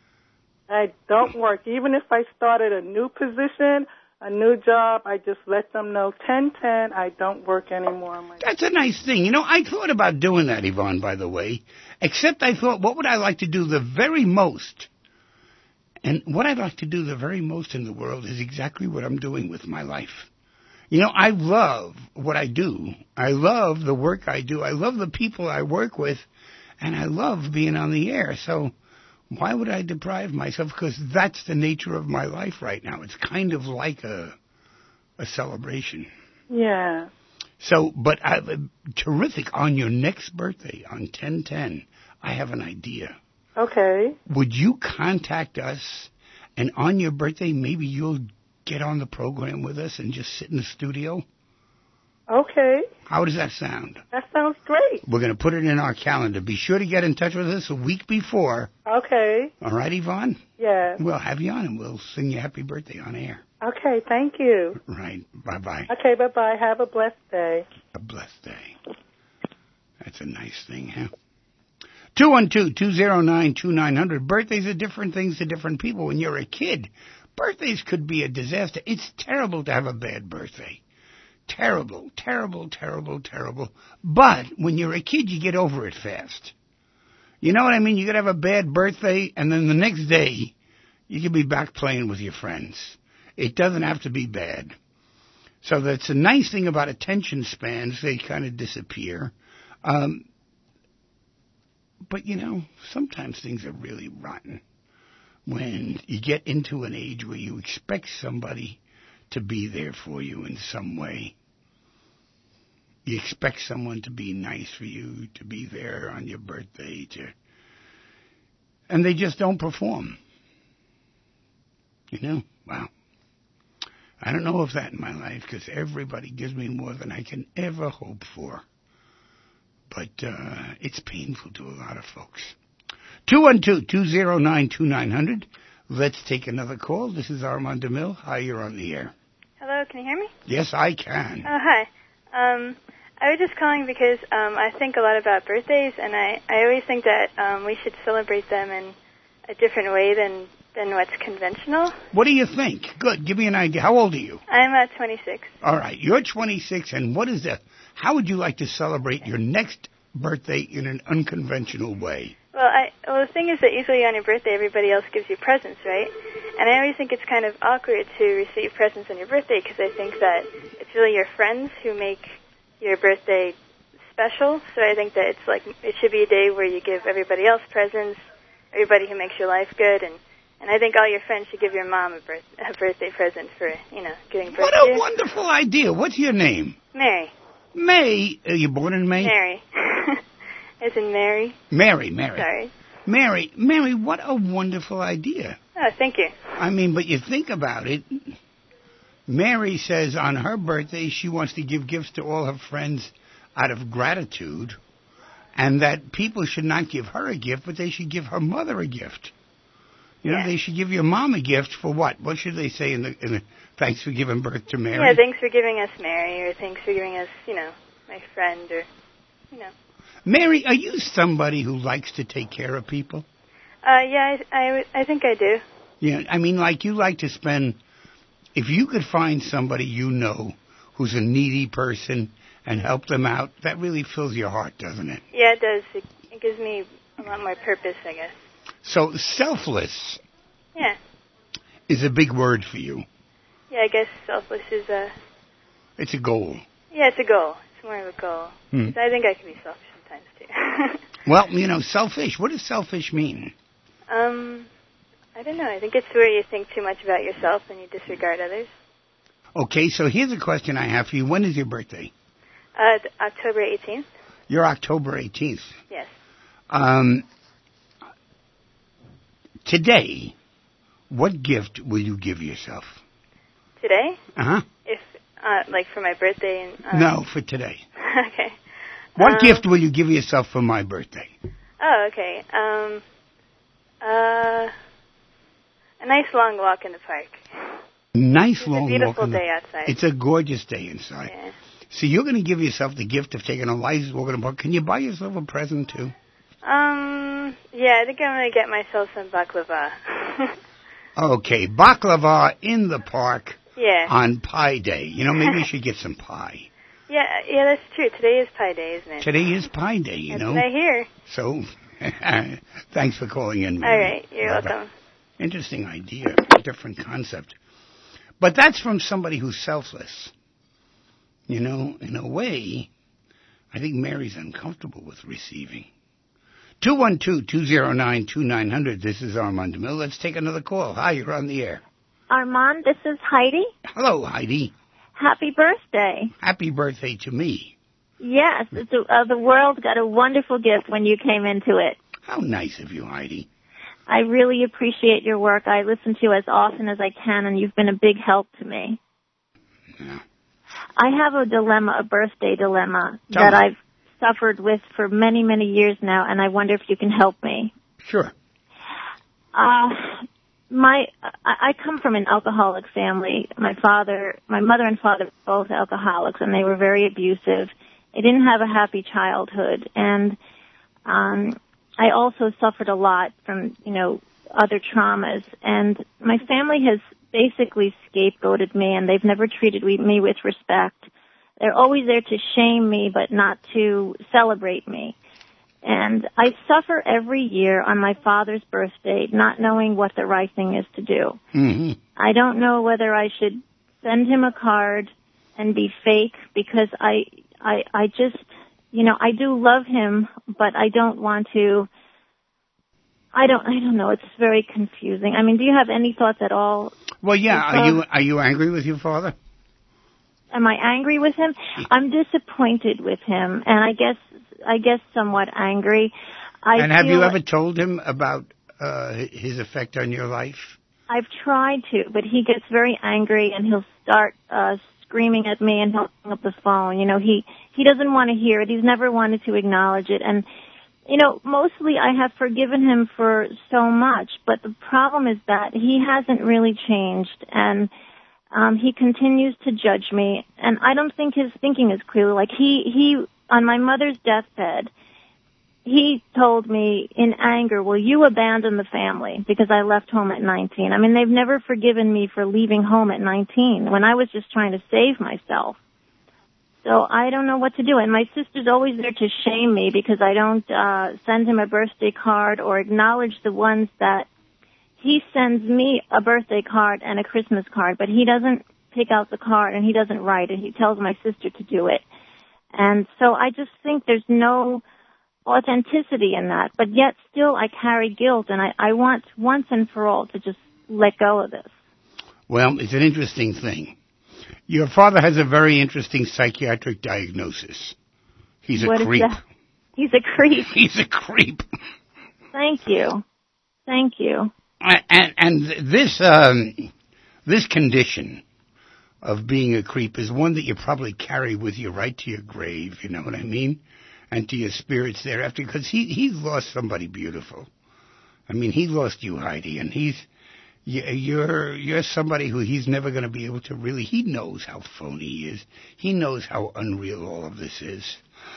I don't work. Even if I started a new position, a new job, I just let them know ten ten, I don't work anymore on my That's a nice thing. You know, I thought about doing that, Yvonne, by the way, except I thought, what would I like to do the very most? And what I'd like to do the very most in the world is exactly what I'm doing with my life. You know, I love what I do. I love the work I do. I love the people I work with. And I love being on the air. So why would I deprive myself? Because that's the nature of my life right now. It's kind of like a a celebration. Yeah. So, but I, terrific. On your next birthday, on ten ten, I have an idea. Okay. Would you contact us, and on your birthday, maybe you'll get on the program with us and just sit in the studio? Okay. How does that sound? That sounds great. We're going to put it in our calendar. Be sure to get in touch with us a week before. Okay. All right, Yvonne? Yeah. We'll have you on, and we'll sing you happy birthday on air. Okay, thank you. Right. Bye-bye. Okay, bye-bye. Have a blessed day. A blessed day. That's a nice thing, huh? two one two, two zero nine, two nine zero zero. Birthdays are different things to different people. When you're a kid, birthdays could be a disaster. It's terrible to have a bad birthday. Terrible, terrible, terrible, terrible. But when you're a kid, you get over it fast. You know what I mean? You could have a bad birthday, and then the next day, you could be back playing with your friends. It doesn't have to be bad. So that's a nice thing about attention spans. They kind of disappear. Um, but, you know, sometimes things are really rotten when you get into an age where you expect somebody to be there for you in some way. You expect someone to be nice for you, to be there on your birthday, to, and they just don't perform. You know, wow. I don't know of that in my life, because everybody gives me more than I can ever hope for. But uh, it's painful to a lot of folks. two one two, two zero nine, two nine zero zero. Let's take another call. This is Armand DeMille. Hi, you're on the air. Hello, can you hear me? Yes, I can. Oh, hi. Um, I was just calling because um, I think a lot about birthdays, and I, I always think that um, we should celebrate them in a different way than, than what's conventional. What do you think? Good. Give me an idea. How old are you? I'm uh, twenty-six. All right. You're twenty-six, and what is the, how would you like to celebrate your next birthday in an unconventional way? Well, I, well, the thing is that usually on your birthday, everybody else gives you presents, right? And I always think it's kind of awkward to receive presents on your birthday because I think that it's really your friends who make your birthday special. So I think that it's like it should be a day where you give everybody else presents, everybody who makes your life good, and and I think all your friends should give your mom a, birth, a birthday present for, you know, giving birth What a wonderful idea. What's your name? Mary. May. Are you born in May? Mary. As in Mary? Mary, Mary. Sorry. Mary, Mary, what a wonderful idea. Oh, thank you. I mean, but you think about it. Mary says on her birthday she wants to give gifts to all her friends out of gratitude, and that people should not give her a gift, but they should give her mother a gift. You know, yeah. They should give your mom a gift for what? What should they say in the, in the thanks for giving birth to Mary? Yeah, thanks for giving us Mary, or thanks for giving us, you know, my friend, or, you know. Mary, are you somebody who likes to take care of people? Uh, yeah, I, I, I think I do. Yeah, I mean, like you like to spend, if you could find somebody you know who's a needy person and help them out, that really fills your heart, doesn't it? Yeah, it does. It, it gives me a lot more purpose, I guess. So selfless yeah. is a big word for you. Yeah, I guess selfless is a... It's a goal. Yeah, it's a goal. It's more of a goal. Hmm. I think I can be selfish sometimes, too. Well, you know, selfish. What does selfish mean? Um, I don't know. I think it's where you think too much about yourself and you disregard others. Okay, so here's a question I have for you. When is your birthday? Uh, October eighteenth. You're October eighteenth. Yes. Um, today, what gift will you give yourself? Today? Uh-huh. If, uh, like for my birthday? And, uh, no, for today. Okay. What um, gift will you give yourself for my birthday? Oh, okay. Um, uh, A nice long walk in the park. Nice It's long a beautiful walk. in the- day outside. It's a gorgeous day inside. Yeah. So you're going to give yourself the gift of taking a nice walk in the park. Can you buy yourself a present, too? Um, yeah, I think I'm going to get myself some baklava. Okay, baklava in the park Yeah. on Pie Day. You know, maybe you should get some pie. Yeah, yeah, that's true. Today is Pie Day, isn't it? Today is Pie Day, you That's know. what I hear. So, thanks for calling in. All right, you're Bye-bye. welcome. Interesting idea, different concept. But that's from somebody who's selfless. You know, in a way, I think Mary's uncomfortable with receiving. two one two, two zero nine, two nine zero zero. This is Armand DeMille. Let's take another call. Hi, you're on the air. Armand, this is Heidi. Hello, Heidi. Happy birthday. Happy birthday to me. Yes, it's a, uh, the world got a wonderful gift when you came into it. How nice of you, Heidi. I really appreciate your work. I listen to you as often as I can, and you've been a big help to me. Yeah. I have a dilemma, a birthday dilemma, Tell that me. I've suffered with for many, many years now, and I wonder if you can help me. Sure. Uh, my, I, I come from an alcoholic family. My father, my mother and father were both alcoholics, and they were very abusive. I didn't have a happy childhood, and um, I also suffered a lot from, you know, other traumas. And my family has basically scapegoated me, and they've never treated me with respect. They're always there to shame me, but not to celebrate me. And I suffer every year on my father's birthday, not knowing what the right thing is to do. Mm-hmm. I don't know whether I should send him a card and be fake, because I, I, I just, you know, I do love him, but I don't want to. I don't, I don't know. It's very confusing. I mean, do you have any thoughts at all? Well, yeah. Because- Are you are you angry with your father? Am I angry with him? I'm disappointed with him, and I guess, I guess somewhat angry. I and have feel you like- ever told him about uh, his effect on your life? I've tried to, but he gets very angry, and he'll start uh screaming at me, and he'll hang up the phone. You know, he he doesn't want to hear it. He's never wanted to acknowledge it, and you know, mostly I have forgiven him for so much, but the problem is that he hasn't really changed, and um he continues to judge me, and I don't think his thinking is clear. Like he he on my mother's deathbed, he told me in anger, "Will you abandon the family?" Because I left home at nineteen. I mean, they've never forgiven me for leaving home at nineteen when I was just trying to save myself. So I don't know what to do. And my sister's always there to shame me because I don't uh send him a birthday card or acknowledge the ones that he sends me a birthday card and a Christmas card, but he doesn't pick out the card and he doesn't write it. He tells my sister to do it. And so I just think there's no authenticity in that, but yet still I carry guilt, and I, I want once and for all to just let go of this. Well, it's an interesting thing. Your father has a very interesting psychiatric diagnosis. He's a What is creep. that? He's a creep. He's a creep. Thank you. Thank you. And, and this um, this condition of being a creep is one that you probably carry with you right to your grave, you know what I mean? And to your spirits thereafter, because he, he's lost somebody beautiful. I mean, he lost you, Heidi, and he's, you're, you're somebody who he's never going to be able to really, he knows how phony he is. He knows how unreal all of this is.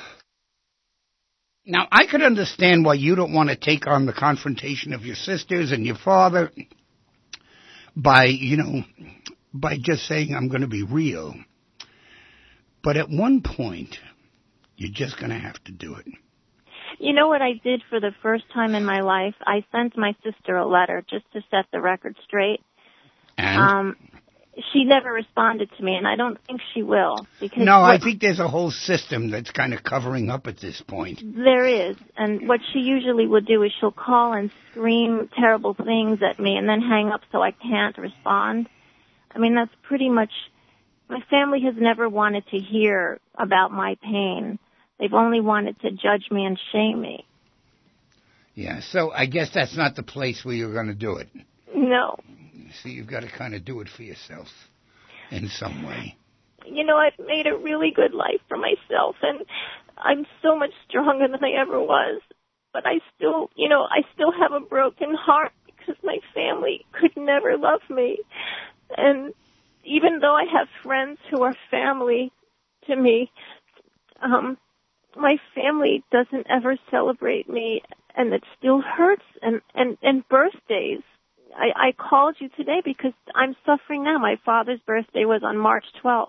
Now, I could understand why you don't want to take on the confrontation of your sisters and your father by, you know, by just saying, I'm going to be real. But at one point, you're just going to have to do it. You know what I did for the first time in my life? I sent my sister a letter just to set the record straight. And? Um, she never responded to me, and I don't think she will. Because no, what, I think there's a whole system that's kind of covering up at this point. There is, and what she usually would do is she'll call and scream terrible things at me and then hang up so I can't respond. I mean, that's pretty much, my family has never wanted to hear about my pain. They've only wanted to judge me and shame me. Yeah, so I guess that's not the place where you're going to do it. No. See, you've got to kind of do it for yourself in some way. You know, I've made a really good life for myself, and I'm so much stronger than I ever was. But I still, you know, I still have a broken heart because my family could never love me. And even though I have friends who are family to me, um, my family doesn't ever celebrate me, and it still hurts. And, and, and birthdays. I, I called you today because I'm suffering now. My father's birthday was on March twelfth,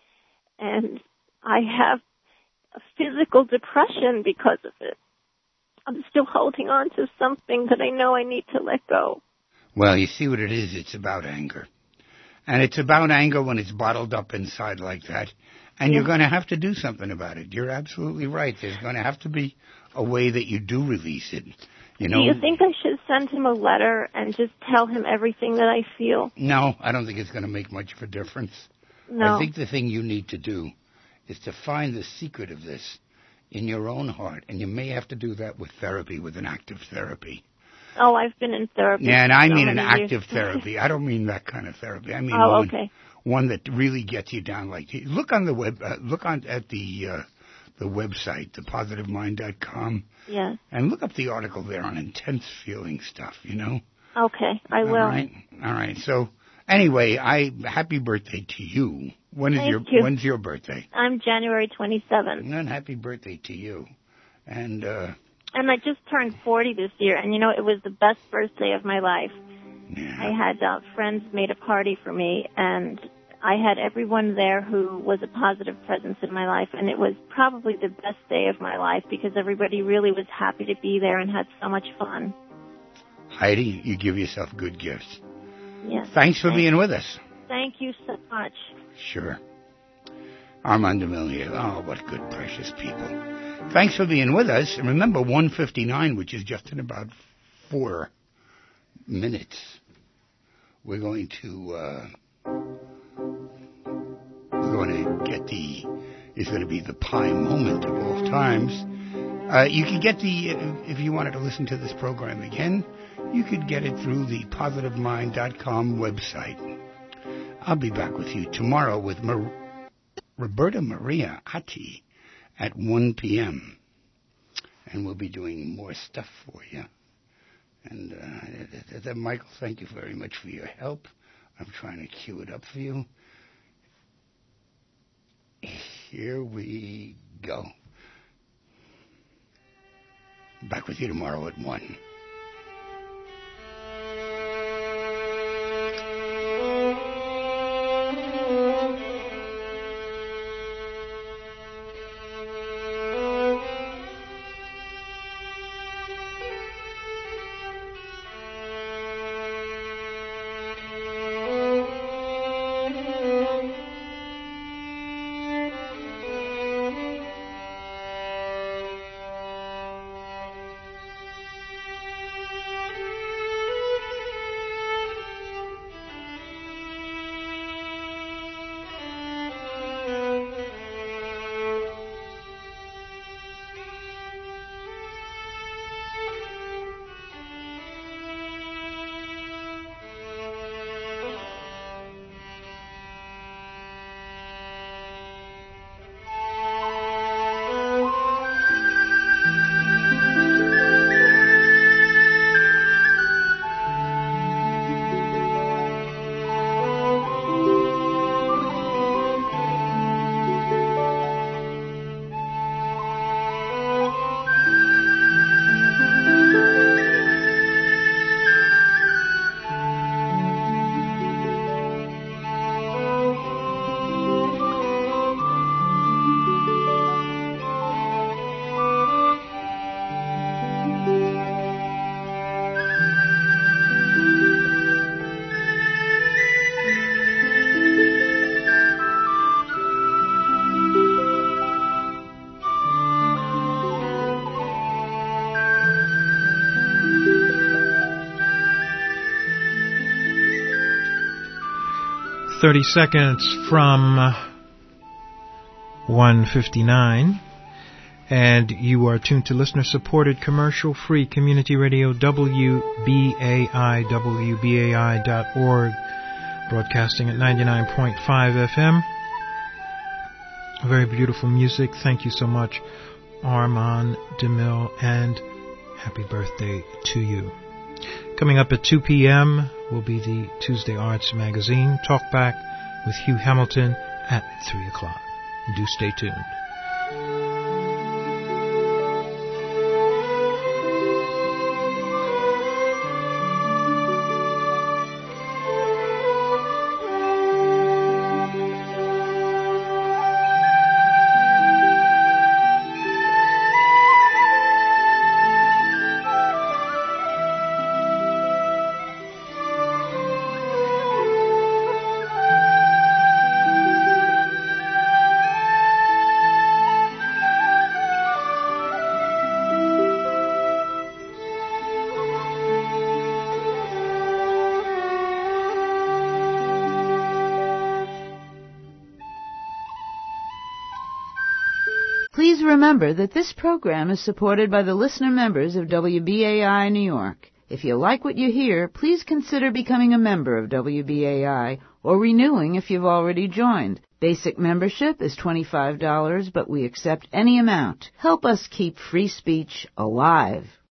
and I have a physical depression because of it. I'm still holding on to something that I know I need to let go. Well, you see what it is? It's about anger. And it's about anger when it's bottled up inside like that. And yeah. You're going to have to do something about it. You're absolutely right. There's going to have to be a way that you do release it. You know, do you think I should send him a letter and just tell him everything that I feel? No, I don't think it's going to make much of a difference. No. I think the thing you need to do is to find the secret of this in your own heart. And you may have to do that with therapy, with an active therapy. Oh, I've been in therapy. Yeah, and I so mean an years. active therapy. I don't mean that kind of therapy. I mean oh, one, okay. one that really gets you down. Like look on the web, uh, look on at the uh, the website, the positive mind dot com. Yeah. And look up the article there on intense feeling stuff. You know. Okay, I will. All right, all right. So anyway, I happy birthday to you. When is Thank your you. When's your birthday? I'm January twenty-seventh. And happy birthday to you. And. uh And I just turned forty this year, and you know, it was the best birthday of my life. Yeah. I had uh, friends made a party for me, and I had everyone there who was a positive presence in my life, and it was probably the best day of my life because everybody really was happy to be there and had so much fun. Heidi, you give yourself good gifts. Yes. Thanks for Thank being with us. Thank you so much. Sure. Armand DeMille here. Oh, what good, precious people. Thanks for being with us. And remember, one fifty-nine, which is just in about four minutes, we're going to, uh, we're going to get the, it's going to be the pie moment of all times. Uh, you can get the, if you wanted to listen to this program again, you could get it through the positive mind dot com website. I'll be back with you tomorrow with Mar- Roberta Maria Atti at one p.m. And we'll be doing more stuff for you. And uh, th- th- Michael, thank you very much for your help. I'm trying to cue it up for you. Here we go. Back with you tomorrow at one. thirty seconds from one fifty-nine, and you are tuned to listener-supported, commercial-free community radio W B A I, W B A I dot org, broadcasting at ninety-nine point five F M. Very beautiful music. Thank you so much, Armand DeMille, and happy birthday to you. Coming up at two p.m. will be the Tuesday Arts Magazine Talkback with Hugh Hamilton at three o'clock. Do stay tuned. Please remember that this program is supported by the listener members of W B A I New York. If you like what you hear, please consider becoming a member of W B A I or renewing if you've already joined. Basic membership is twenty-five dollars, but we accept any amount. Help us keep free speech alive.